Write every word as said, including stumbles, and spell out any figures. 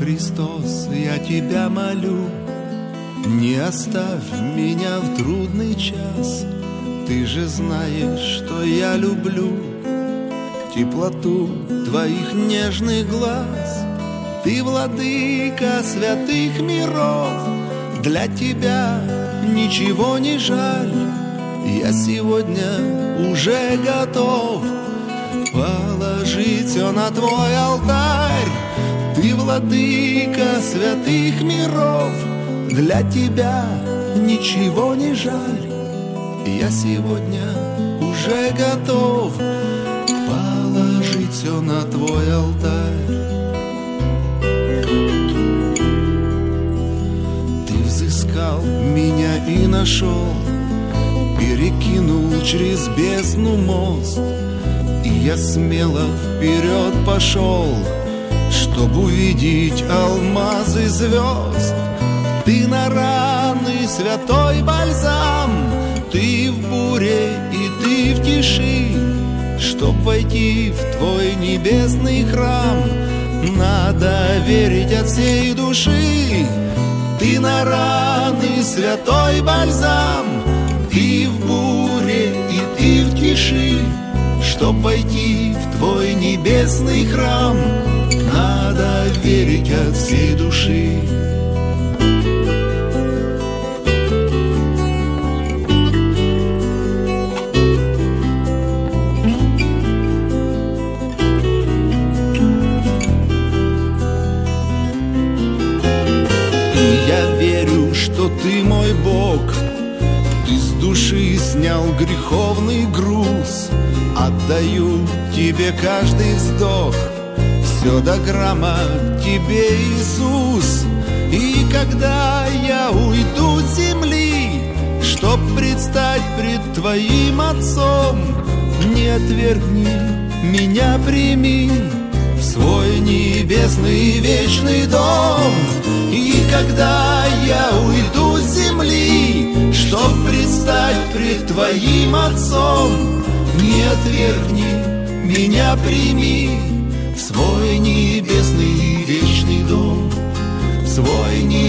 Христос, я Тебя молю, не оставь меня в трудный час. Ты же знаешь, что я люблю теплоту Твоих нежных глаз. Ты владыка святых миров, для Тебя ничего не жаль. Я сегодня уже готов положить все на Твой алтарь. Ты владыка святых миров, для Тебя ничего не жаль. Я сегодня уже готов положить все на Твой алтарь. Ты взыскал меня и нашел, перекинул через бездну мост, и я смело вперед пошел, чтобы увидеть алмазы звезд. Ты на раны святой бальзам, ты в буре и ты в тиши. Чтоб войти в Твой небесный храм, надо верить от всей души. Ты на раны святой бальзам, ты в буре и ты в тиши. Чтоб войти в Твой небесный храм, надо верить от всей души. И я верю, что Ты мой Бог, Ты с души снял греховный груз. Отдаю Тебе каждый вздох, все до грамма Тебе, Иисус. И когда я уйду с земли, чтоб предстать пред Твоим Отцом, не отвергни меня, прими в свой небесный вечный дом. И когда я уйду с земли, чтоб предстать пред Твоим Отцом, не отвергни меня, прими в свой небесный вечный дом, в свой небесный